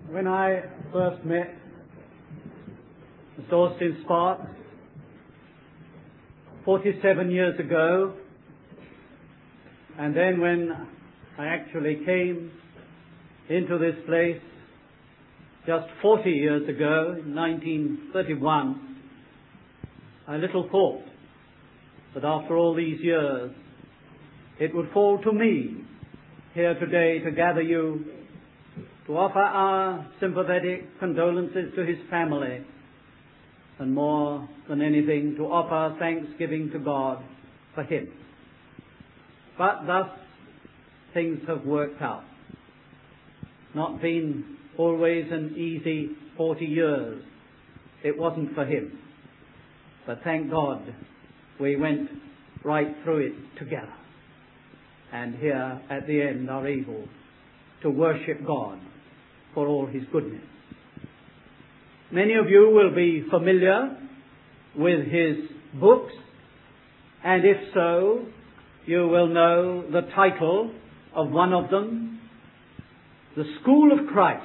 When I first met Mr. Austin Sparks 47 years ago, and then when I actually came into this place just 40 years ago, in 1931, I little thought that after all these years it would fall to me here today to gather you, to offer our sympathetic condolences to his family, and more than anything to offer thanksgiving to God for him. But thus things have worked out. Not been always an easy 40 years. It wasn't for him. But thank God we went right through it together. And here at the end are able to worship God for all his goodness. Many of you will be familiar with his books, and if so, you will know the title of one of them, The School of Christ.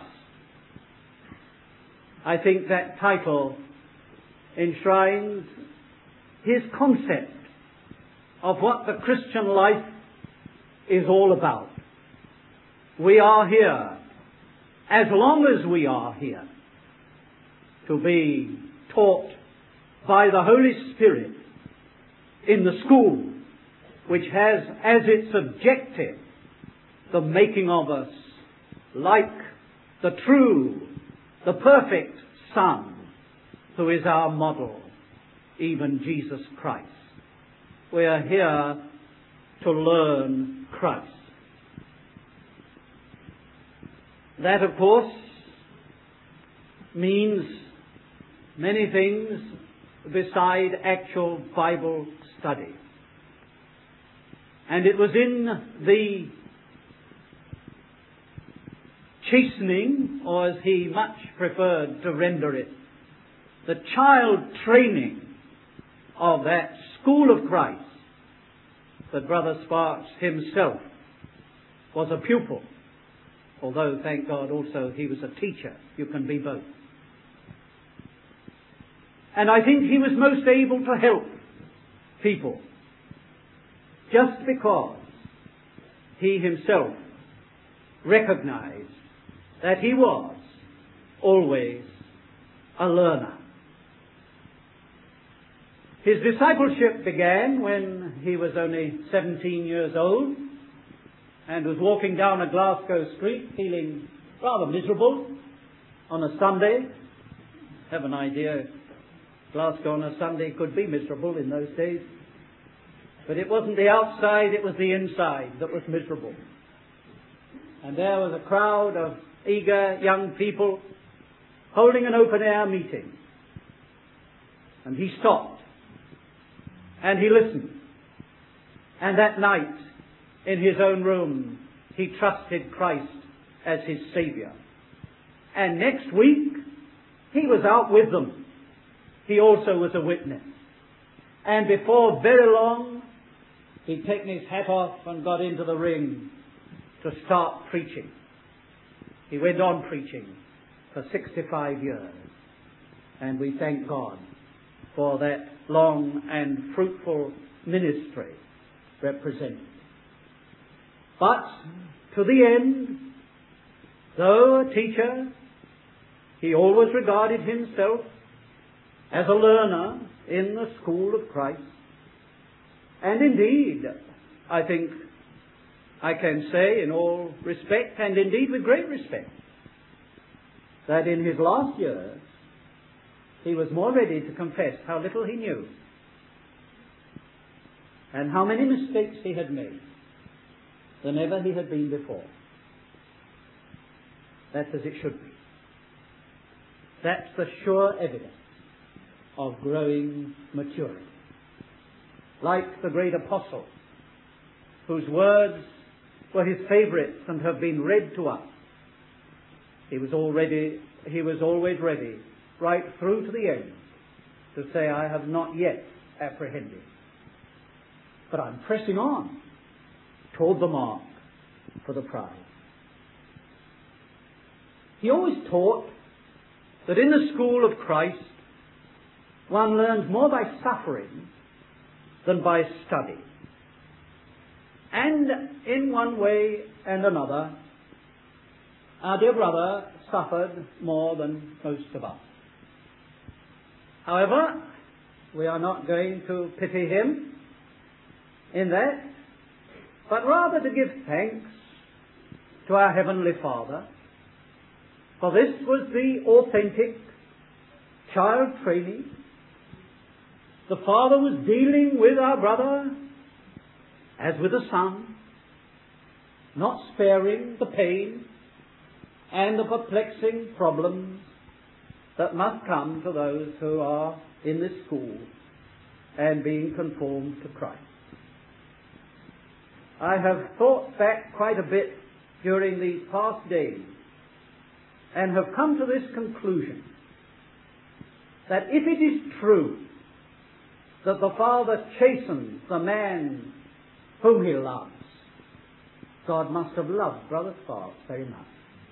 I think that title enshrines his concept of what the Christian life is all about. We are here, as long as we are here, to be taught by the Holy Spirit in the school which has as its objective the making of us like the true, the perfect Son, who is our model, even Jesus Christ. We are here to learn Christ. That, of course, means many things beside actual Bible study. And it was in the chastening, or as he much preferred to render it, the child training of that school of Christ, that Brother Sparks himself was a pupil. Although, thank God, also he was a teacher. You can be both. And I think he was most able to help people just because he himself recognized that he was always a learner. His discipleship began when he was only 17 years old and was walking down a Glasgow street feeling rather miserable on a Sunday. Have an idea, Glasgow on a Sunday could be miserable in those days. But it wasn't the outside, it was the inside that was miserable. And there was a crowd of eager young people holding an open-air meeting. And he stopped. And he listened. And that night, in his own room, he trusted Christ as his Saviour. And next week, he was out with them. He also was a witness. And before very long, he'd taken his hat off and got into the ring to start preaching. He went on preaching for 65 years. And we thank God for that long and fruitful ministry represented. But to the end, though a teacher, he always regarded himself as a learner in the school of Christ. And indeed, I think I can say in all respect, and indeed with great respect, that in his last years, he was more ready to confess how little he knew and how many mistakes he had made than ever he had been before. That's as it should be. That's the sure evidence of growing maturity. Like the great apostle, whose words were his favourites and have been read to us, he was always ready, right through to the end, to say, I have not yet apprehended, but I'm pressing on toward the mark for the prize. He always taught that in the school of Christ one learns more by suffering than by study. And in one way and another, our dear brother suffered more than most of us. However, we are not going to pity him in that, but rather to give thanks to our Heavenly Father, for this was the authentic child training. The Father was dealing with our brother as with a son, not sparing the pain and the perplexing problems that must come to those who are in this school and being conformed to Christ. I have thought back quite a bit during these past days and have come to this conclusion, that if it is true that the Father chastens the man whom he loves, God must have loved Brother Sparks very much.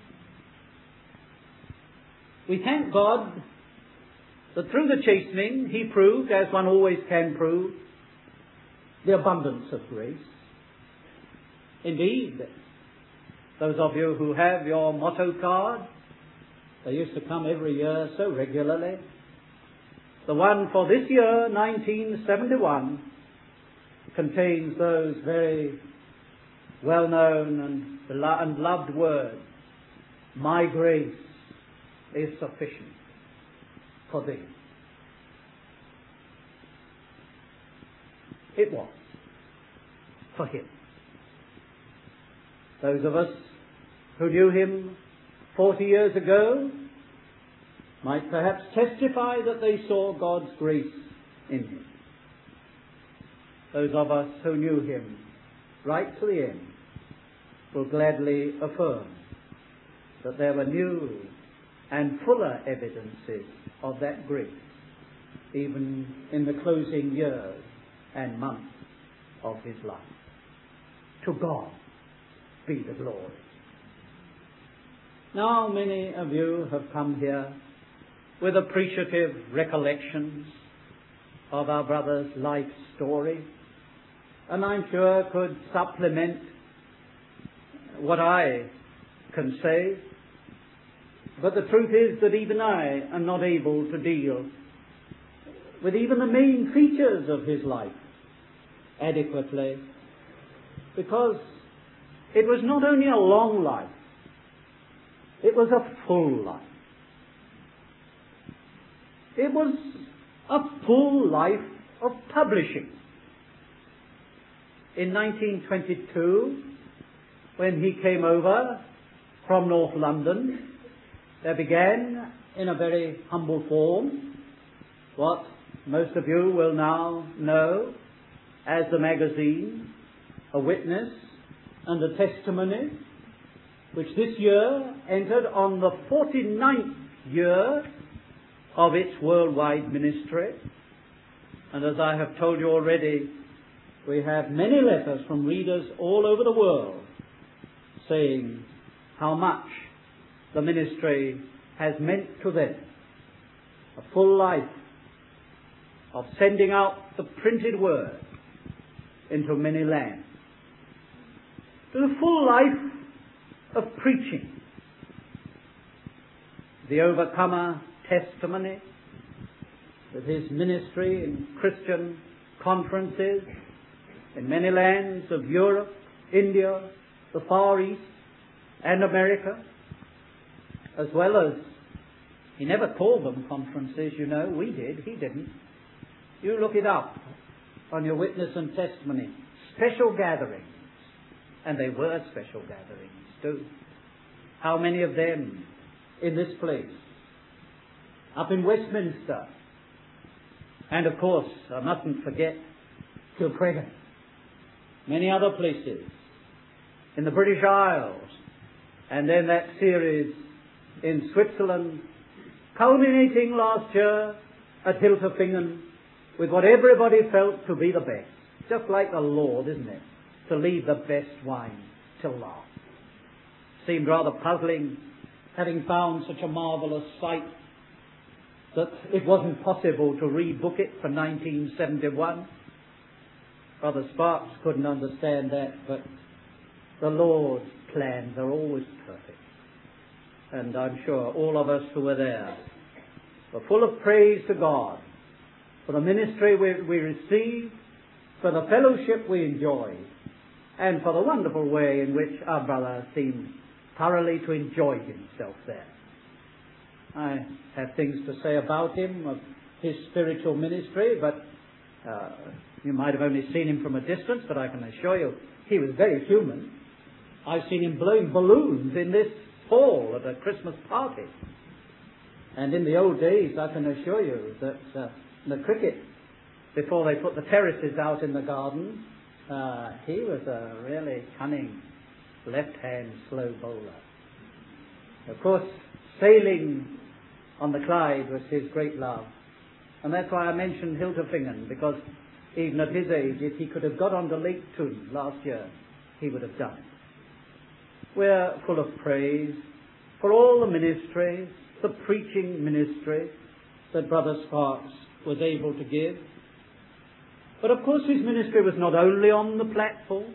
We thank God that through the chastening he proved, as one always can prove, the abundance of grace. Indeed, those of you who have your motto card, they used to come every year so regularly. The one for this year, 1971, contains those very well-known and loved words, "My grace is sufficient for thee." It was for him. Those of us who knew him 40 years ago might perhaps testify that they saw God's grace in him. Those of us who knew him right to the end will gladly affirm that there were new and fuller evidences of that grace, even in the closing years and months of his life. To God be the glory. Now many of you have come here with appreciative recollections of our brother's life story, and I'm sure could supplement what I can say. But the truth is that even I am not able to deal with even the main features of his life adequately, because it was not only a long life, it was a full life. It was a full life of publishing. In 1922, when he came over from North London, there began, in a very humble form, what most of you will now know as the magazine, A Witness and a Testimony, which this year entered on the 49th year of its worldwide ministry. And as I have told you already, we have many letters from readers all over the world saying how much the ministry has meant to them. A full life of sending out the printed word into many lands. The full life of preaching. The Overcomer testimony with his ministry in Christian conferences in many lands of Europe, India, the Far East, and America, as well as, he never called them conferences, you know, we did, he didn't. You look it up on your witness and testimony. Special gatherings. And they were special gatherings too. How many of them in this place? Up in Westminster. And of course, I mustn't forget Kilcreggan. Many other places. In the British Isles. And then that series in Switzerland, culminating last year at Hilterfingen with what everybody felt to be the best. Just like the Lord, isn't it? To leave the best wine till last. Seemed rather puzzling having found such a marvellous sight that it wasn't possible to rebook it for 1971. Brother Sparks couldn't understand that, but the Lord's plans are always perfect. And I'm sure all of us who were there were full of praise to God for the ministry we received, for the fellowship we enjoyed, and for the wonderful way in which our brother seemed thoroughly to enjoy himself there. I have things to say about him, of his spiritual ministry, but you might have only seen him from a distance, but I can assure you he was very human. I've seen him blowing balloons in this hall at a Christmas party. And in the old days, I can assure you that the cricket, before they put the terraces out in the garden, he was a really cunning left-hand slow bowler. Of course, sailing on the Clyde was his great love. And that's why I mentioned Hilterfingen, because even at his age, if he could have got onto Lake Thun last year, he would have done it. We're full of praise for all the ministries, the preaching ministry that Brother Sparks was able to give. But of course his ministry was not only on the platform,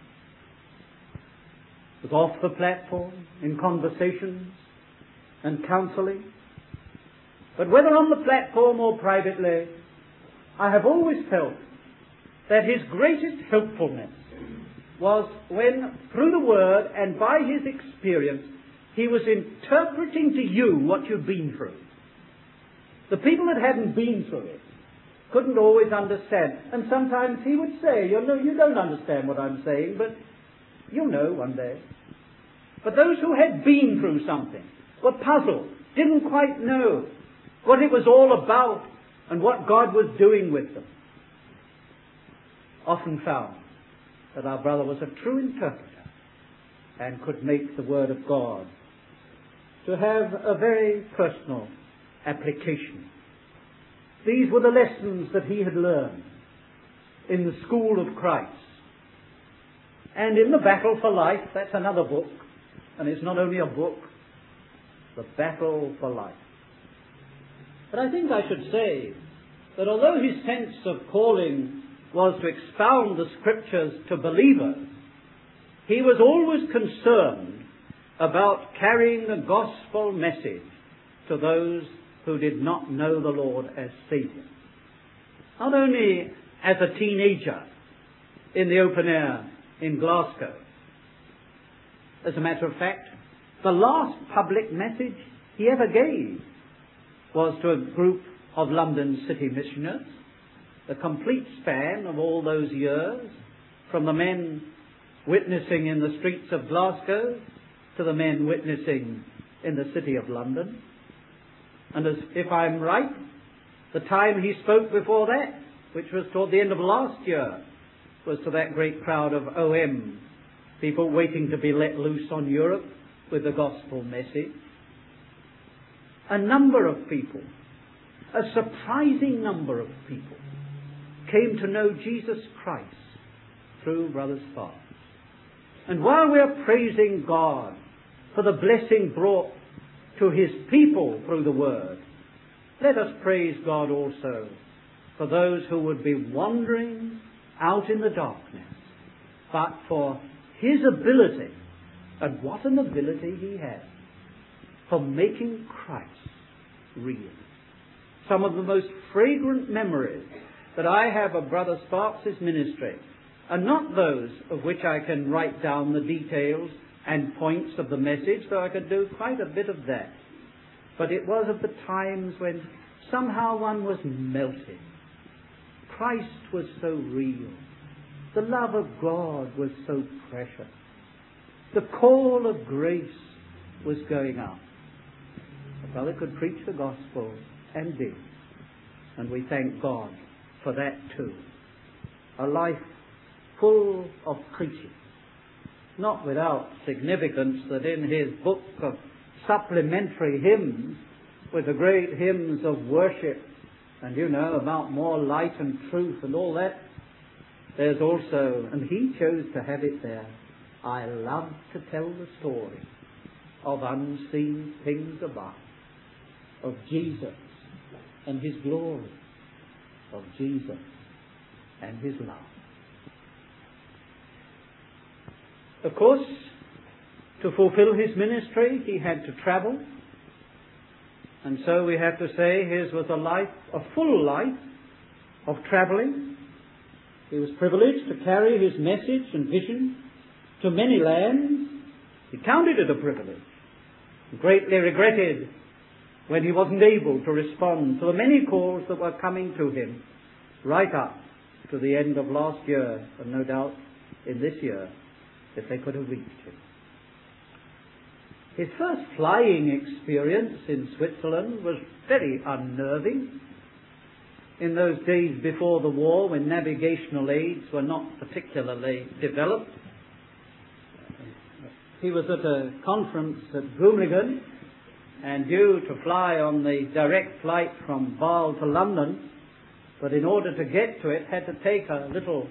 it was off the platform, in conversations and counselling. But whether on the platform or privately, I have always felt that his greatest helpfulness was when, through the Word and by his experience, he was interpreting to you what you'd been through. The people that hadn't been through it couldn't always understand. And sometimes he would say, you don't understand what I'm saying, but you'll know one day. But those who had been through something were puzzled, didn't quite know what it was all about and what God was doing with them. Often found that our brother was a true interpreter and could make the Word of God to have a very personal application. These were the lessons that he had learned in the school of Christ. And in The Battle for Life, that's another book, and it's not only a book, The Battle for Life. But I think I should say that although his sense of calling was to expound the Scriptures to believers, he was always concerned about carrying the gospel message to those who did not know the Lord as Saviour. Not only as a teenager in the open air in Glasgow. As a matter of fact, the last public message he ever gave was to a group of London city missioners, the complete span of all those years, from the men witnessing in the streets of Glasgow to the men witnessing in the city of London. And as if I'm right, the time he spoke before that, which was toward the end of last year, was to that great crowd of OM, people waiting to be let loose on Europe with the gospel message. A number of people, a surprising number of people, came to know Jesus Christ through Brother Sparks. And while we're praising God for the blessing brought to his people through the Word, let us praise God also for those who would be wandering out in the darkness, but for his ability, and what an ability he had, for making Christ real. Some of the most fragrant memories that I have of Brother Sparks' ministry are not those of which I can write down the details and points of the message, though I could do quite a bit of that. But it was of the times when somehow one was melting. Christ was so real. The love of God was so precious. The call of grace was going up. The brother could preach the gospel, and did. And we thank God for that too. A life full of preaching. Not without significance that in his book of supplementary hymns, with the great hymns of worship, and about more light and truth and all that, there's also, and he chose to have it there, I love to tell the story of unseen things above, of Jesus and His glory, of Jesus and His love. Of course, to fulfill His ministry, He had to travel. And so we have to say His was a full life of travelling. He was privileged to carry His message and vision to many lands. He counted it a privilege. He greatly regretted when he wasn't able to respond to the many calls that were coming to him right up to the end of last year, and no doubt in this year, if they could have reached him. His first flying experience in Switzerland was very unnerving. In those days before the war, when navigational aids were not particularly developed, he was at a conference at Groningen, and due to fly on the direct flight from Basel to London, but in order to get to it, had to take a little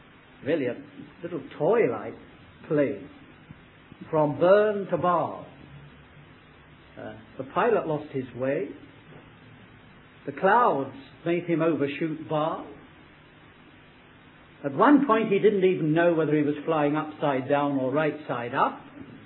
toy-like plane from Bern to Basel. The pilot lost his way. The clouds made him overshoot Basel. At one point he didn't even know whether he was flying upside down or right side up.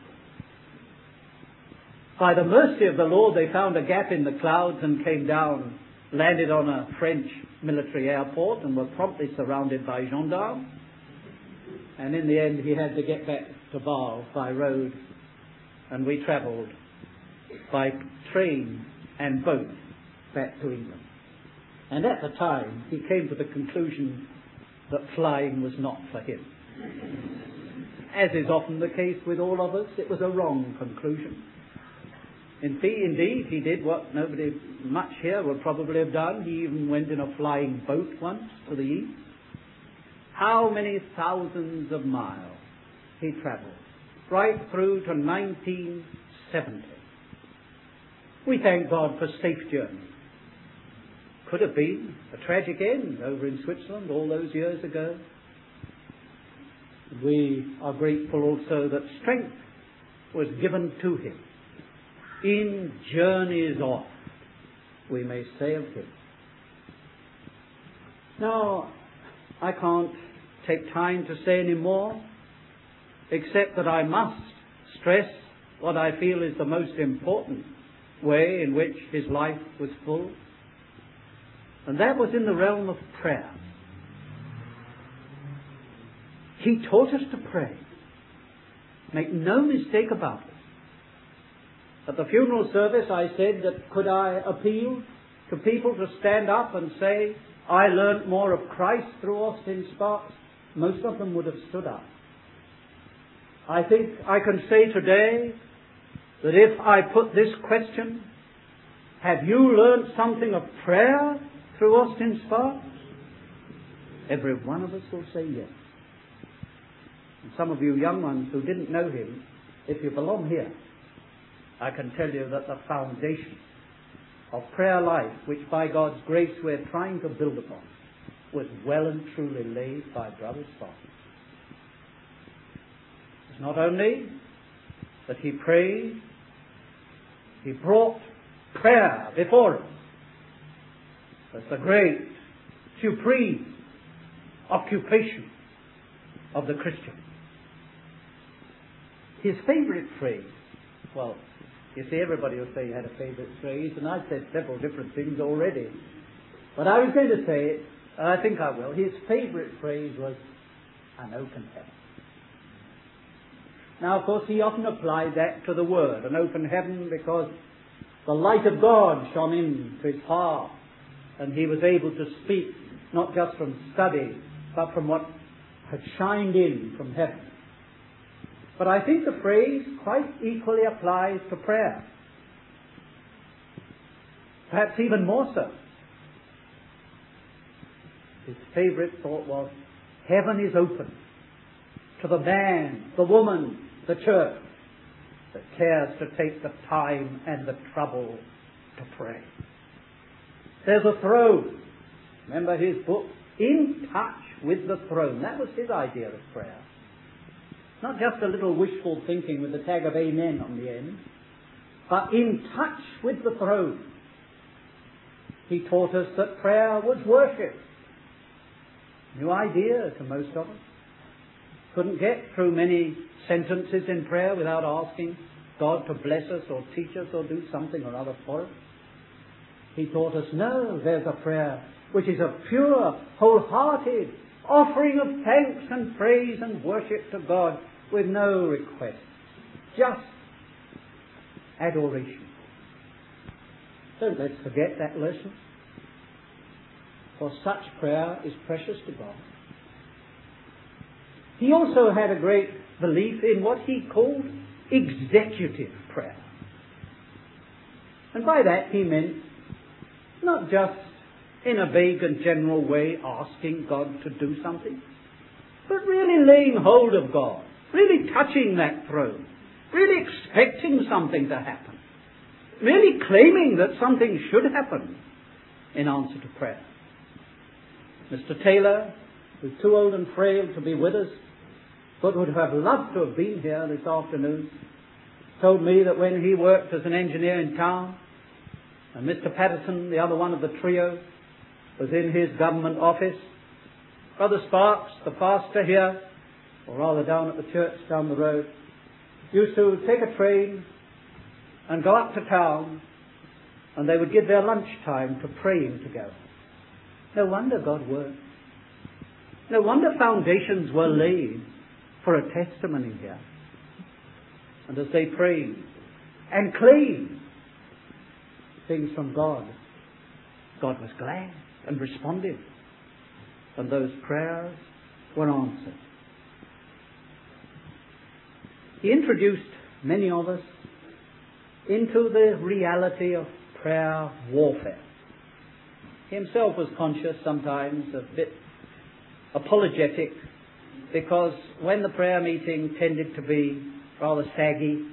By the mercy of the Lord, they found a gap in the clouds and came down, landed on a French military airport, and were promptly surrounded by gendarmes. And in the end he had to get back to Basel by road, and we travelled by train and boat back to England. And at the time he came to the conclusion that flying was not for him. As is often the case with all of us, it was a wrong conclusion. Indeed, he did what nobody much here would probably have done. He even went in a flying boat once to the east. How many thousands of miles he travelled, right through to 1970. We thank God for safe journeys. Could have been a tragic end over in Switzerland all those years ago. We are grateful also that strength was given to him in journeys off, we may say of him. Now, I can't take time to say any more, except that I must stress what I feel is the most important way in which his life was full, and that was in the realm of prayer. He taught us to pray. Make no mistake about it. At the funeral service I said that could I appeal to people to stand up and say, I learnt more of Christ through Austin Sparks, most of them would have stood up. I think I can say today that if I put this question, have you learnt something of prayer through Austin Sparks? Every one of us will say yes. And some of you young ones who didn't know him, if you belong here, I can tell you that the foundation of prayer life, which by God's grace we're trying to build upon, was well and truly laid by Brother Sparks. It's not only that he prayed, he brought prayer before us as the great, supreme occupation of the Christian. His favourite phrase, well, you see, everybody will say he had a favourite phrase, and I've said several different things already. But I was going to say it, and I think I will. His favourite phrase was, an open heaven. Now, of course, he often applied that to the word, an open heaven, because the light of God shone into his heart, and he was able to speak not just from study, but from what had shined in from heaven. But I think the phrase quite equally applies to prayer. Perhaps even more so. His favourite thought was, heaven is open to the man, the woman, the church that cares to take the time and the trouble to pray. There's a throne. Remember his book, In Touch with the Throne. That was his idea of prayer. Not just a little wishful thinking with a tag of amen on the end. but in touch with the throne. He taught us that prayer was worship. New idea to most of us. Couldn't get through many sentences in prayer without asking God to bless us or teach us or do something or other for us. He taught us, no, there's a prayer which is a pure, wholehearted offering of thanks and praise and worship to God with no request. Just adoration. Don't let's forget that lesson. For such prayer is precious to God. He also had a great belief in what he called executive prayer. And by that he meant not just in a vague and general way asking God to do something, but really laying hold of God, really touching that throne, really expecting something to happen, really claiming that something should happen in answer to prayer. Mr. Taylor, who's too old and frail to be with us, but would have loved to have been here this afternoon, told me that when he worked as an engineer in town, and Mr. Patterson, the other one of the trio, was in his government office, Brother Sparks, the pastor here, or rather down at the church down the road, used to take a train and go up to town, and they would give their lunch time to praying together. No wonder God worked. No wonder foundations were laid for a testimony here. And as they prayed and claimed things from God, God was glad and responded, and those prayers were answered. He introduced many of us into the reality of prayer warfare. He himself was conscious sometimes, a bit apologetic, because when the prayer meeting tended to be rather saggy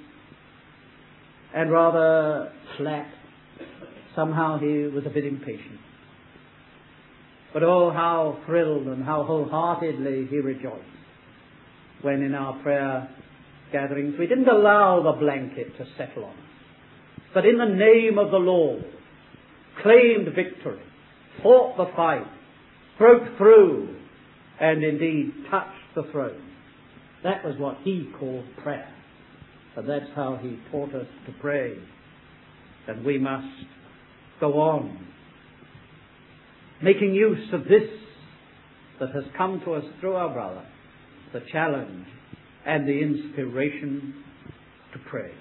and rather flat, somehow he was a bit impatient. But oh, how thrilled and how wholeheartedly he rejoiced when in our prayer gatherings we didn't allow the blanket to settle on us, but in the name of the Lord claimed victory, fought the fight, broke through, and indeed touched the throne. That was what he called prayer. And that's how he taught us to pray. And we must go on making use of this that has come to us through our brother, the challenge and the inspiration to pray.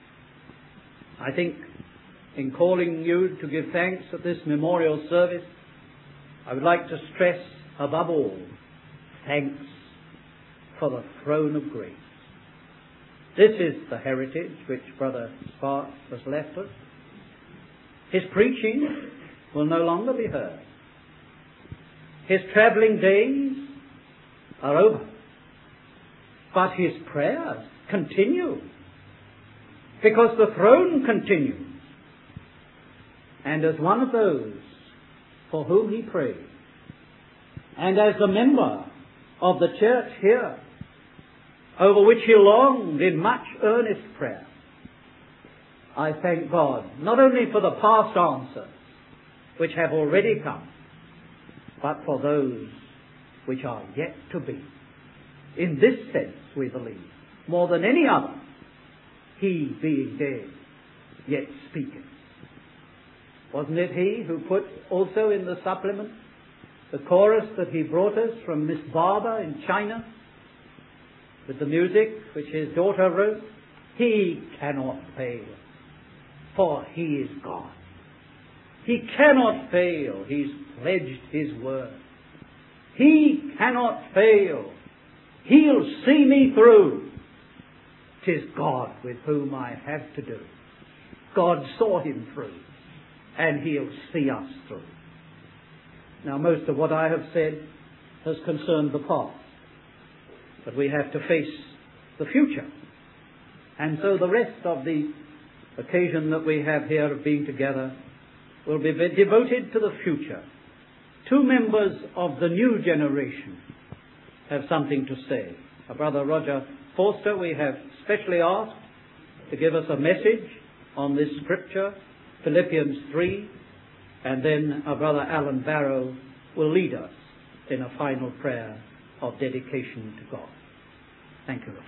I think in calling you to give thanks at this memorial service, I would like to stress above all, thanks for the throne of grace. This is the heritage which Brother Sparks has left us. His preaching will no longer be heard. His travelling days are over. But his prayers continue, because the throne continues. And as one of those for whom he prayed, and as a member of the church here, over which he longed in much earnest prayer, I thank God not only for the past answers which have already come, but for those which are yet to be. In this sense, we believe, more than any other, he being dead, yet speaking. Wasn't it he who put also in the supplement the chorus that he brought us from Miss Barber in China, with the music which his daughter wrote? He cannot fail, for he is God. He cannot fail. He's pledged his word. He cannot fail. He'll see me through. 'Tis God with whom I have to do. God saw him through, and he'll see us through. Now, most of what I have said has concerned the past, but we have to face the future. And so the rest of the occasion that we have here of being together will be devoted to the future. Two members of the new generation have something to say. Our brother Roger Forster we have specially asked to give us a message on this scripture, Philippians 3, and then our brother Alan Barrow will lead us in a final prayer of dedication to God. Thank you, Lord.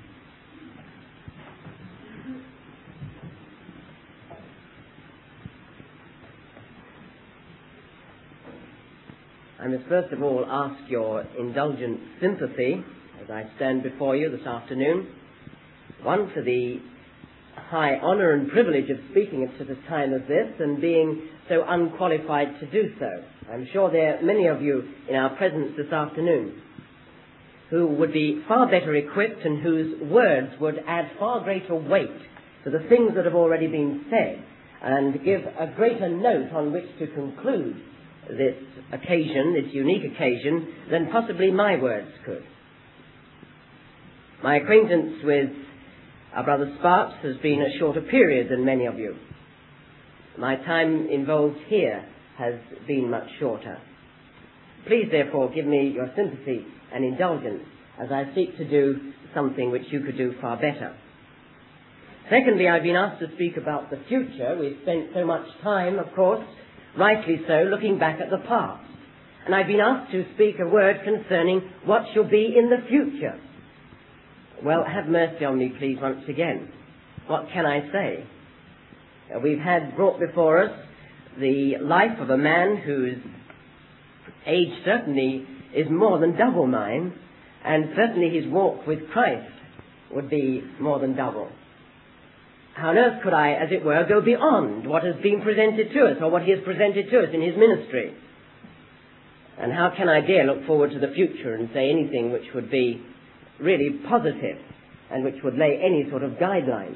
I must first of all ask your indulgent sympathy as I stand before you this afternoon. One, for the high honour and privilege of speaking at such a time as this and being so unqualified to do so. I'm sure there are many of you in our presence this afternoon who would be far better equipped and whose words would add far greater weight to the things that have already been said and give a greater note on which to conclude this occasion, this unique occasion, than possibly my words could. My acquaintance with our brother Sparks has been a shorter period than many of you. My time involved here has been much shorter. Please, therefore, give me your sympathy and indulgence as I seek to do something which you could do far better. Secondly, I've been asked to speak about the future. We've spent so much time, of course, rightly so, looking back at the past. And I've been asked to speak a word concerning what shall be in the future. Well, have mercy on me, please, once again. What can I say? We've had brought before us the life of a man whose age certainly is more than double mine, and certainly his walk with Christ would be more than double. How on earth could I, as it were, go beyond what has been presented to us, or what he has presented to us in his ministry? And how can I dare look forward to the future and say anything which would be really positive and which would lay any sort of guideline?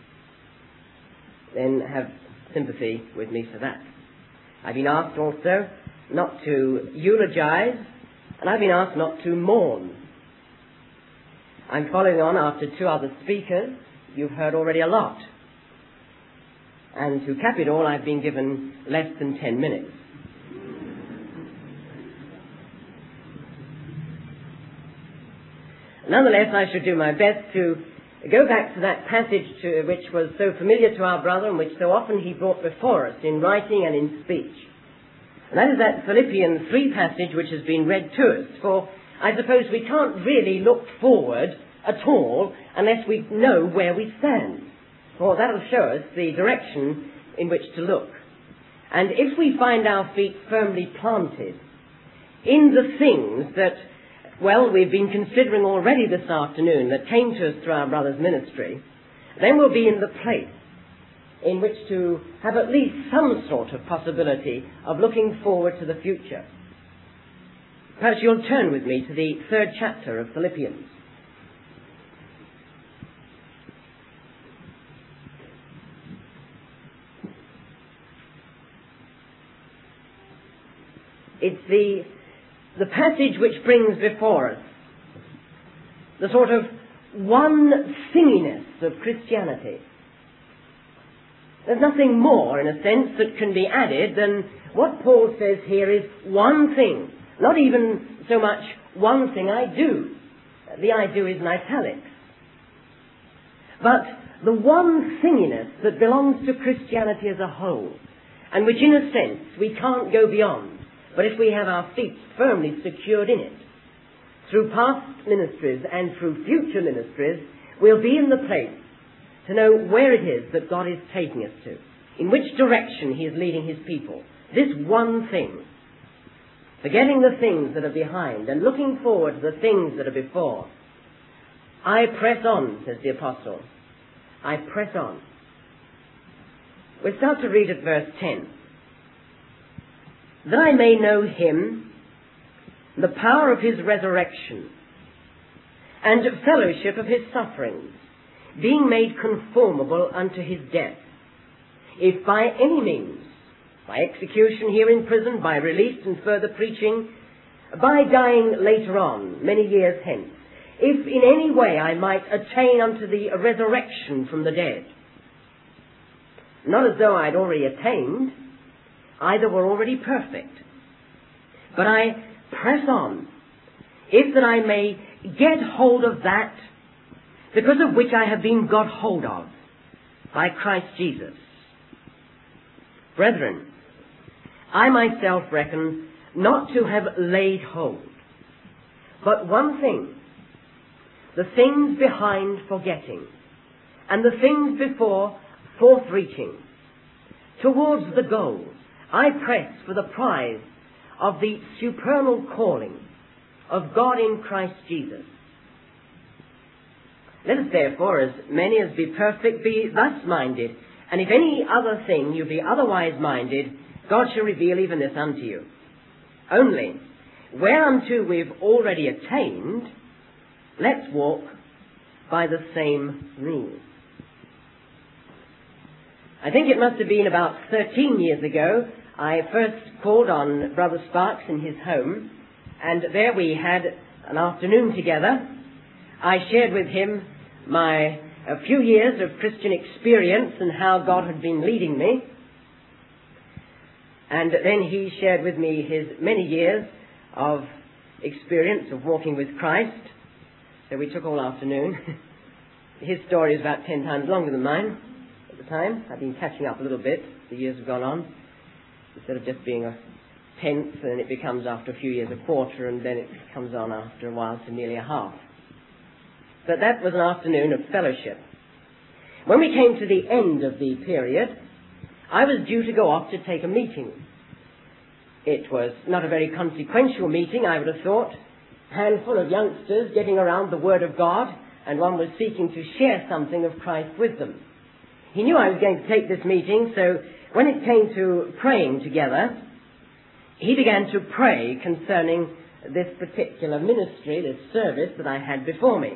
Then have sympathy with me for that. I've been asked also not to eulogize, and I've been asked not to mourn. I'm following on after two other speakers. You've heard already a lot. And to cap it all, I've been given less than 10 minutes. Nonetheless, I should do my best to go back to that passage which was so familiar to our brother and which so often he brought before us in writing and in speech. And that is that Philippians 3 passage which has been read to us. For I suppose we can't really look forward at all unless we know where we stand. For that will show us the direction in which to look. And if we find our feet firmly planted in the things that, well, we've been considering already this afternoon that came to us through our brother's ministry, then we'll be in the place in which to have at least some sort of possibility of looking forward to the future. Perhaps you'll turn with me to the 3rd chapter of Philippians. It's the passage which brings before us the sort of one thinginess of Christianity. There's nothing more, in a sense, that can be added than what Paul says here is one thing. Not even so much one thing I do. The I do is in italics. But the one thinginess that belongs to Christianity as a whole, and which in a sense we can't go beyond. But if we have our feet firmly secured in it, through past ministries and through future ministries, we'll be in the place to know where it is that God is taking us to, in which direction he is leading his people. This one thing, forgetting the things that are behind and looking forward to the things that are before. I press on, says the apostle. I press on. We'll start to read at verse 10. That I may know him, the power of his resurrection, and fellowship of his sufferings, being made conformable unto his death, if by any means, by execution here in prison, by release and further preaching, by dying later on, many years hence, if in any way I might attain unto the resurrection from the dead. Not as though I had already attained, either were already perfect. But I press on, if that I may get hold of that, because of which I have been got hold of, by Christ Jesus. Brethren, I myself reckon not to have laid hold, but one thing, the things behind forgetting, and the things before forth-reaching. Towards the goal, I press for the prize of the supernal calling of God in Christ Jesus. Let us therefore, as many as be perfect, be thus minded, and if any other thing you be otherwise minded, God shall reveal even this unto you. Only, whereunto we've already attained, let's walk by the same rule. I think it must have been about 13 years ago, I first called on Brother Sparks in his home, and there we had an afternoon together. I shared with him a few years of Christian experience and how God had been leading me. And then he shared with me his many years of experience of walking with Christ. So we took all afternoon. His story is about 10 times longer than mine at the time. I've been catching up a little bit. The years have gone on. Instead of just being a tenth, and it becomes after a few years a quarter, and then it comes on after a while to nearly a half. But that was an afternoon of fellowship. When we came to the end of the period, I was due to go off to take a meeting. It was not a very consequential meeting, I would have thought. A handful of youngsters getting around the Word of God, and one was seeking to share something of Christ with them. He knew I was going to take this meeting, so when it came to praying together, he began to pray concerning this particular ministry, this service that I had before me.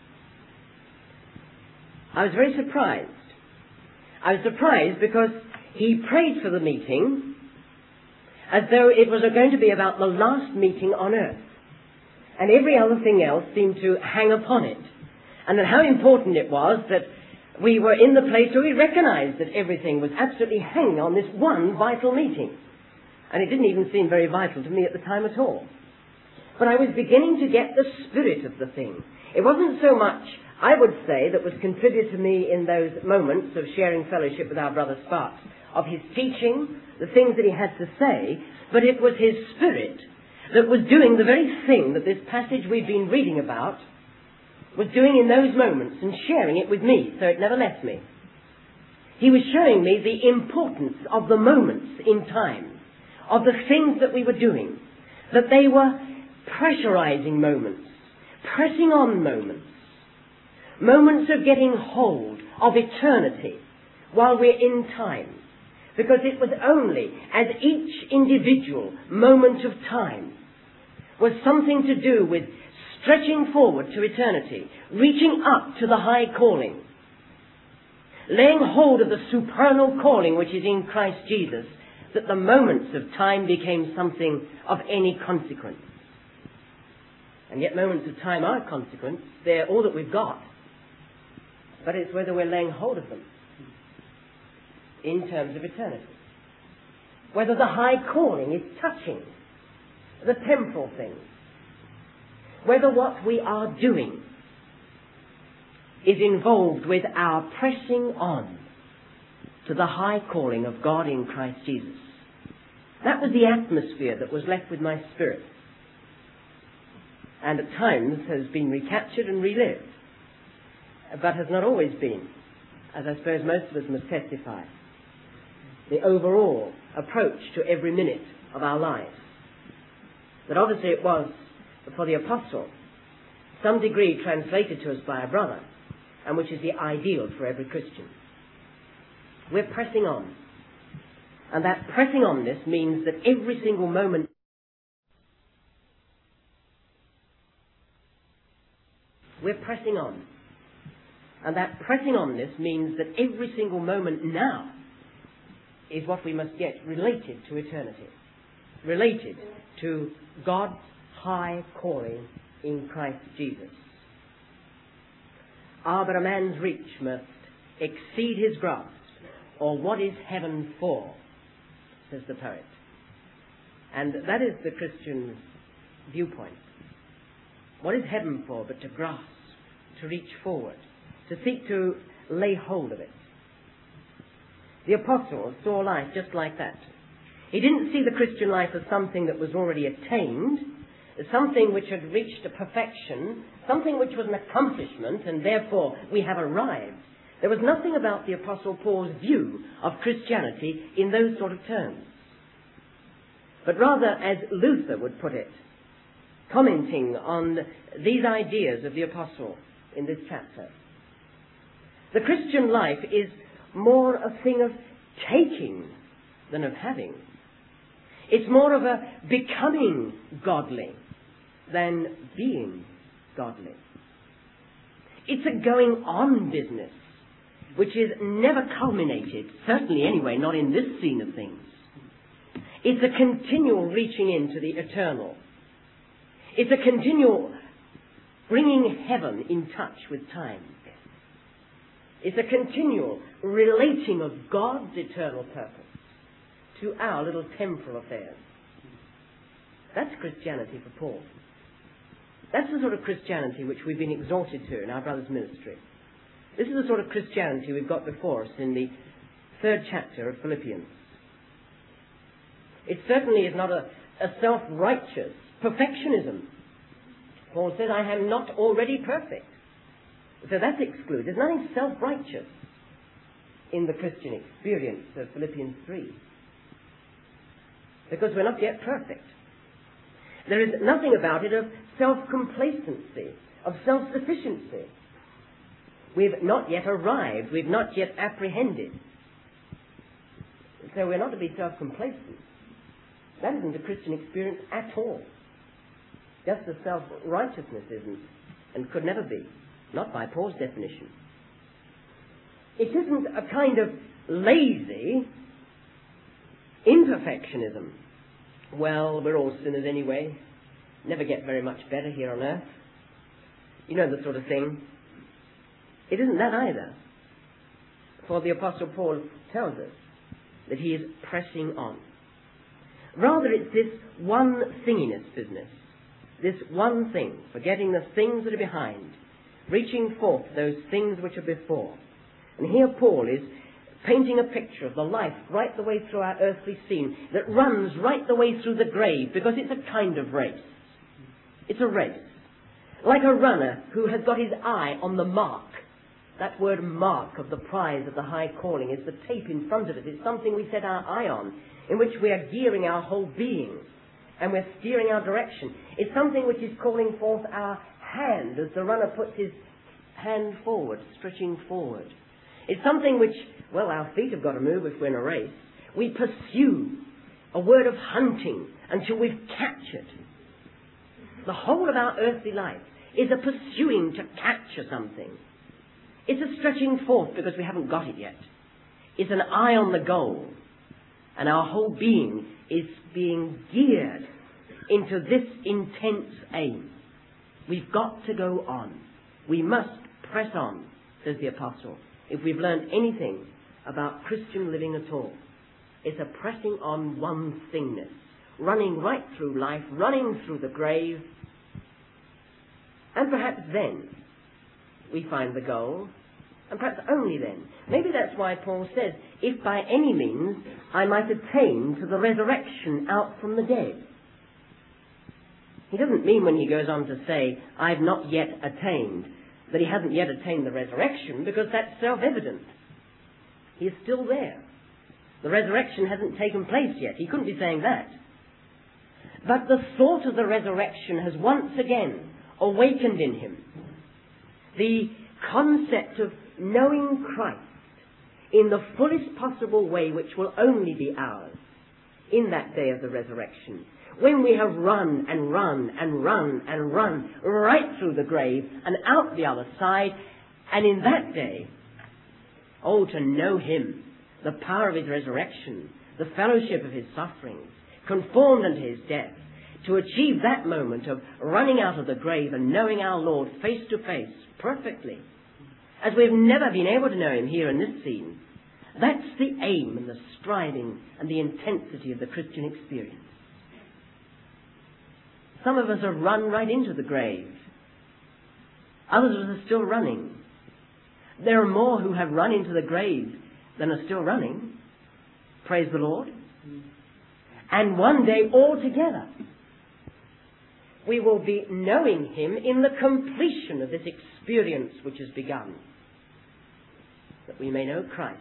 I was very surprised. I was surprised because he prayed for the meeting as though it was going to be about the last meeting on earth, and every other thing else seemed to hang upon it, and then how important it was that we were in the place where we recognized that everything was absolutely hanging on this one vital meeting. And it didn't even seem very vital to me at the time at all. But I was beginning to get the spirit of the thing. It wasn't so much, I would say, that was contributed to me in those moments of sharing fellowship with our brother Sparks, of his teaching, the things that he had to say, but it was his spirit that was doing the very thing that this passage we've been reading about was doing in those moments and sharing it with me, so it never left me. He was showing me the importance of the moments in time, of the things that we were doing, that they were pressurizing moments, pressing on moments, moments of getting hold of eternity while we're in time, because it was only as each individual moment of time was something to do with stretching forward to eternity, reaching up to the high calling, laying hold of the supernal calling which is in Christ Jesus, that the moments of time became something of any consequence. And yet moments of time are consequence. They're all that we've got. But it's whether we're laying hold of them in terms of eternity. Whether the high calling is touching the temporal things. Whether what we are doing is involved with our pressing on to the high calling of God in Christ Jesus. That was the atmosphere that was left with my spirit, and at times has been recaptured and relived, but has not always been, as I suppose most of us must testify, the overall approach to every minute of our lives. But obviously it was for the apostle, some degree translated to us by a brother, and which is the ideal for every Christian. We're pressing on. And that pressing on this means that every single moment we're pressing on. And that pressing on this means that every single moment now is what we must get related to eternity, related to God's high calling in Christ Jesus. But a man's reach must exceed his grasp, or what is heaven for, says the poet. And that is the Christian's viewpoint. What is heaven for but to grasp, to reach forward, to seek to lay hold of it? The apostle saw life just like that. He didn't see the Christian life as something that was already attained, as something which had reached a perfection, something which was an accomplishment, and therefore we have arrived. There was nothing about the Apostle Paul's view of Christianity in those sort of terms. But rather, as Luther would put it, commenting on these ideas of the Apostle in this chapter, the Christian life is more a thing of taking than of having. It's more of a becoming godly than being godly. It's a going on business, which is never culminated, certainly anyway, not in this scene of things. It's a continual reaching into the eternal. It's a continual bringing heaven in touch with time. It's a continual relating of God's eternal purpose to our little temporal affairs. That's Christianity for Paul. That's the sort of Christianity which we've been exhorted to in our brother's ministry. This is the sort of Christianity we've got before us in the 3rd chapter of Philippians. It certainly is not a self-righteous perfectionism. Paul says, I am not already perfect. So that's excluded. There's nothing self-righteous in the Christian experience of Philippians 3. Because we're not yet perfect. There is nothing about it of self-complacency, of self-sufficiency. We've not yet arrived. We've not yet apprehended. So we're not to be self-complacent. That isn't a Christian experience at all. Just as self-righteousness isn't, and could never be. Not by Paul's definition. It isn't a kind of lazy imperfectionism. Well, we're all sinners anyway. Never get very much better here on earth. You know the sort of thing. It isn't that either. For the Apostle Paul tells us that he is pressing on. Rather, it's this one thinginess business. This one thing, forgetting the things that are behind, reaching forth those things which are before. And here Paul is painting a picture of the life right the way through our earthly scene that runs right the way through the grave, because it's a kind of race. It's a race. Like a runner who has got his eye on the mark. That word mark of the prize of the high calling is the tape in front of it. It's something we set our eye on, in which we are gearing our whole being, and we're steering our direction. It's something which is calling forth our hand as the runner puts his hand forward, stretching forward. It's something which, well, our feet have got to move if we're in a race. We pursue, a word of hunting, until we've captured. The whole of our earthly life is a pursuing to capture something. It's a stretching forth because we haven't got it yet. It's an eye on the goal. And our whole being is being geared into this intense aim. We've got to go on. We must press on, says the Apostle. If we've learned anything about Christian living at all, it's a pressing on one thingness, running right through life, running through the grave, and perhaps then we find the goal, and perhaps only then. Maybe that's why Paul says, if by any means I might attain to the resurrection out from the dead. He doesn't mean when he goes on to say, I've not yet attained, that he hasn't yet attained the resurrection, because that's self-evident. He is still there. The resurrection hasn't taken place yet. He couldn't be saying that. But the thought of the resurrection has once again awakened in him the concept of knowing Christ in the fullest possible way, which will only be ours in that day of the resurrection, when we have run and run and run and run right through the grave and out the other side. And in that day, oh, to know him, the power of his resurrection, the fellowship of his sufferings, conformed unto his death, to achieve that moment of running out of the grave and knowing our Lord face to face perfectly, as we've never been able to know him here in this scene. That's the aim and the striving and the intensity of the Christian experience. Some of us have run right into the grave. Others of us are still running. There are more who have run into the grave than are still running. Praise the Lord. And one day altogether we will be knowing him in the completion of this experience which has begun, that we may know Christ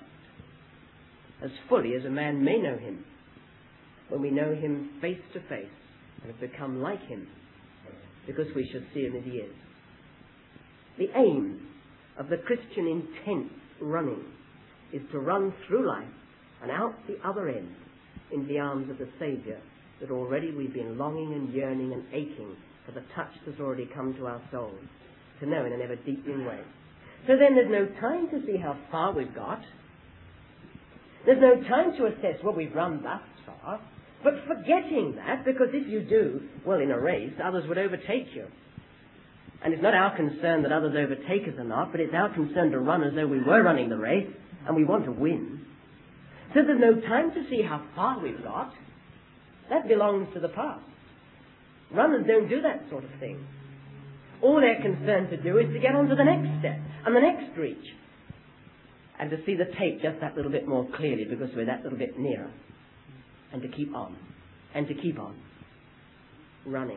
as fully as a man may know him, when we know him face to face and have become like him, because we shall see him as he is. The aim of the Christian intense running is to run through life and out the other end in the arms of the Saviour, that already we've been longing and yearning and aching for the touch that's already come to our souls, to know in an ever deepening way. So then there's no time to see how far we've got. There's no time to assess, well, we've run thus far. But forgetting that, because if you do, well, in a race, others would overtake you. And it's not our concern that others overtake us or not, but it's our concern to run as though we were running the race, and we want to win. So there's no time to see how far we've got. That belongs to the past. Runners don't do that sort of thing. All they're concerned to do is to get on to the next step and the next reach, and to see the tape just that little bit more clearly because we're that little bit nearer, and to keep on, and to keep on running.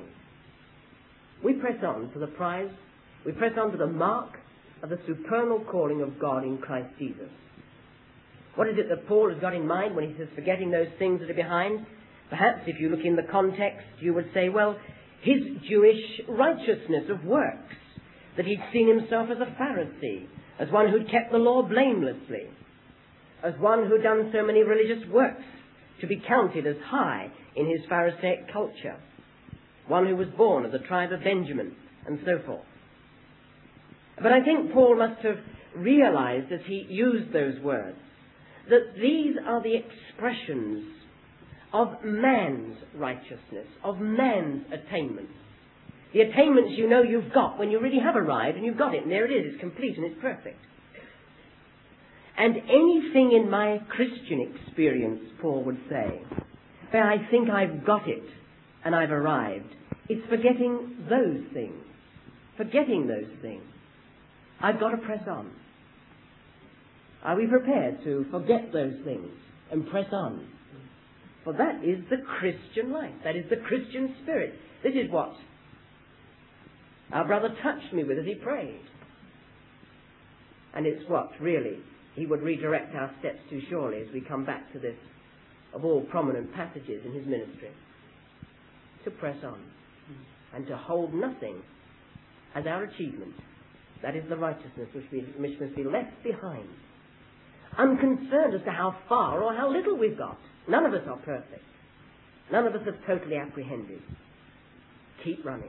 We press on to the prize, we press on to the mark of the supernal calling of God in Christ Jesus. What is it that Paul has got in mind when he says forgetting those things that are behind? Perhaps if you look in the context, you would say, well, his Jewish righteousness of works, that he'd seen himself as a Pharisee, as one who'd kept the law blamelessly, as one who'd done so many religious works to be counted as high in his Pharisaic culture, one who was born of the tribe of Benjamin, and so forth. But I think Paul must have realized as he used those words that these are the expressions of man's righteousness, of man's attainments. The attainments you know you've got when you really have arrived, and you've got it, and there it is, it's complete and it's perfect. And anything in my Christian experience, Paul would say, where I think I've got it and I've arrived, it's forgetting those things. Forgetting those things. I've got to press on. Are we prepared to forget those things and press on? For that is the Christian life. That is the Christian spirit. This is what our brother touched me with as he prayed. And it's what, really, he would redirect our steps to surely as we come back to this, of all prominent passages in his ministry. To press on and to hold nothing as our achievement. That is the righteousness which must be left behind. Unconcerned as to how far or how little we've got. None of us are perfect. None of us have totally apprehended. Keep running.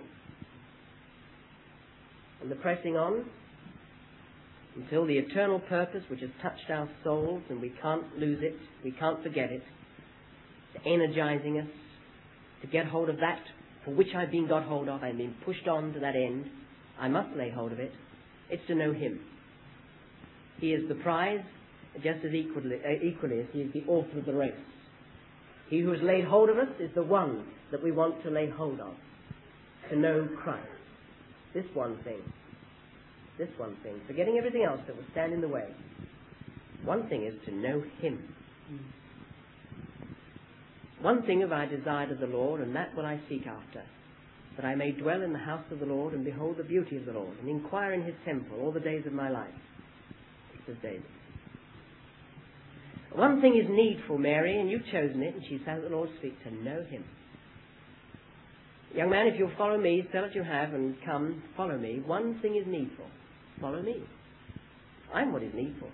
And the pressing on until the eternal purpose which has touched our souls, and we can't lose it, we can't forget it, it's energizing us to get hold of that for which I've been got hold of. I've been pushed on to that end. I must lay hold of it. It's to know him. He is the prize just as equally as he is the author of the race. He who has laid hold of us is the one that we want to lay hold of. To know Christ. This one thing. This one thing. Forgetting everything else that will stand in the way. One thing is to know him. One thing have I desired of the Lord, and that will I seek after, that I may dwell in the house of the Lord and behold the beauty of the Lord, and inquire in his temple all the days of my life. Says David. One thing is needful, Mary, and you've chosen it, and she said the Lord speak, to know him. Young man, if you'll follow me, sell what you have and come, follow me. One thing is needful. Follow me. I'm what is needful.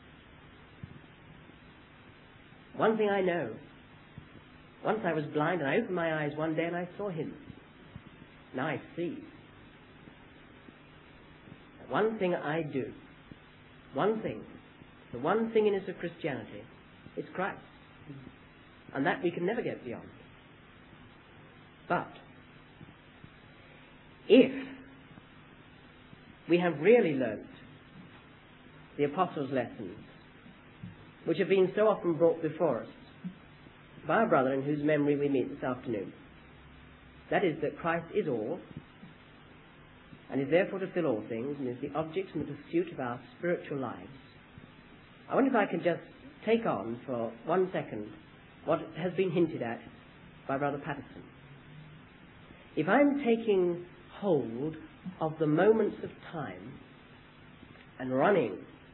One thing I know. Once I was blind and I opened my eyes one day and I saw him. Now I see. One thing I do. One thing. The one thing in us of Christianity is Christ. And that we can never get beyond. But if we have really learnt the Apostles' lessons, which have been so often brought before us by our brother in whose memory we meet this afternoon, that is that Christ is all, and is therefore to fill all things, and is the object and the pursuit of our spiritual lives. I wonder if I can just take on for 1 second what has been hinted at by Brother Patterson. If I'm taking hold of the moments of time and running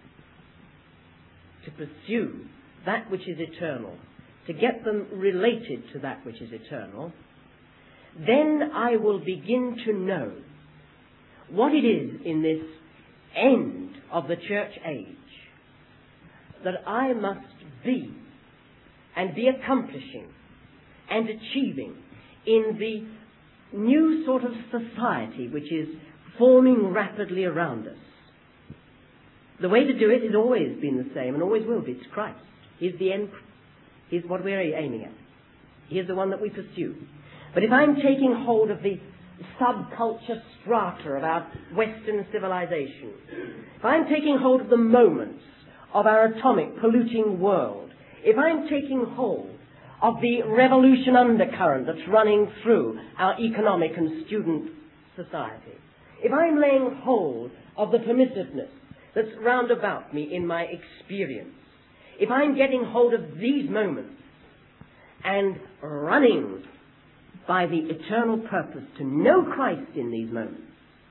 to pursue that which is eternal, to get them related to that which is eternal, then I will begin to know what it is in this end of the church age that I must be and be accomplishing and achieving in the new sort of society which is forming rapidly around us. The way to do it has always been the same and always will be. It's Christ. He's the end. He's what we're aiming at. He is the one that we pursue. But if I'm taking hold of the subculture strata of our Western civilization, if I'm taking hold of the moments of our atomic polluting world, if I'm taking hold of the revolution undercurrent that's running through our economic and student society, if I'm laying hold of the permissiveness that's round about me in my experience, if I'm getting hold of these moments and running by the eternal purpose to know Christ in these moments,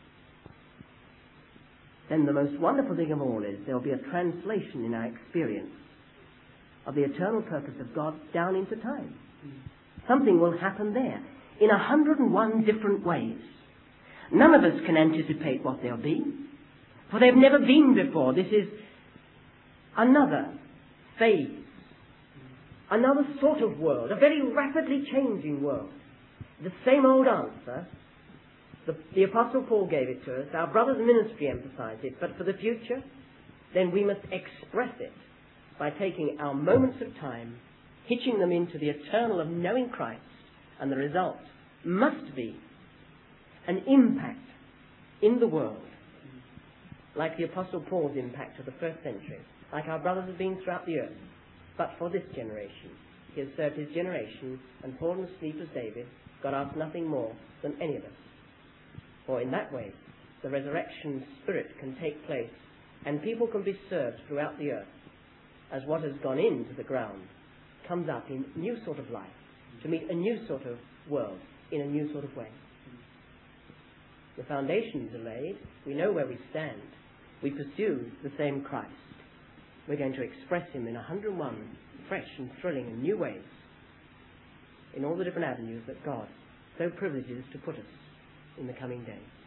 then the most wonderful thing of all is there will be a translation in our experience of the eternal purpose of God down into time. Something will happen there in 101 different ways. None of us can anticipate what they'll be, for they've never been before. This is another phase, another sort of world, a very rapidly changing world. The same old answer. The Apostle Paul gave it to us. Our brother's ministry emphasized it. But for the future, then we must express it by taking our moments of time, hitching them into the eternal of knowing Christ, and the result must be an impact in the world, like the Apostle Paul's impact of the first century, like our brothers have been throughout the earth. But for this generation, he has served his generation and fallen asleep as David. God asked nothing more than any of us. For in that way, the resurrection spirit can take place and people can be served throughout the earth as what has gone into the ground comes up in new sort of life to meet a new sort of world in a new sort of way. The foundations are laid. We know where we stand. We pursue the same Christ. We're going to express him in 101 fresh and thrilling and new ways in all the different avenues that God so privileges to put us in the coming days.